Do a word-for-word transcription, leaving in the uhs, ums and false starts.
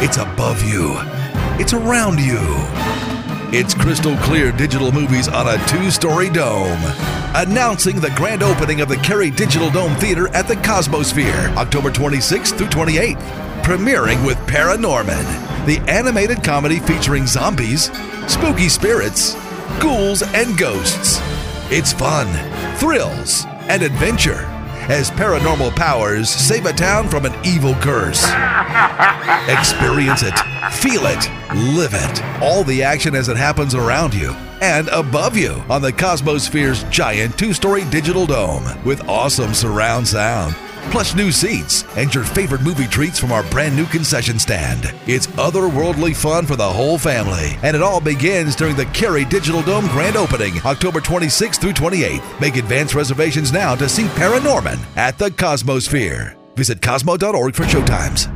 It's above you. It's around you. It's crystal clear digital movies on a two-story dome. Announcing the grand opening of the Cary Digital Dome Theater at the Cosmosphere, October twenty-sixth through twenty-eighth. Premiering with Paranorman, the animated comedy featuring zombies, spooky spirits, ghouls, and ghosts. It's fun, thrills, and adventure as paranormal powers save a town from an evil curse. Experience it, feel it, live it. All the action as it happens around you and above you on the Cosmosphere's giant two-story digital dome with awesome surround sound, plus new seats and your favorite movie treats from our brand new concession stand. It's otherworldly fun for the whole family, and it all begins during the Cary Digital Dome grand opening, October twenty-sixth through twenty-eighth. Make advance reservations now to see Paranorman at the Cosmosphere. Visit Cosmo dot org for showtimes.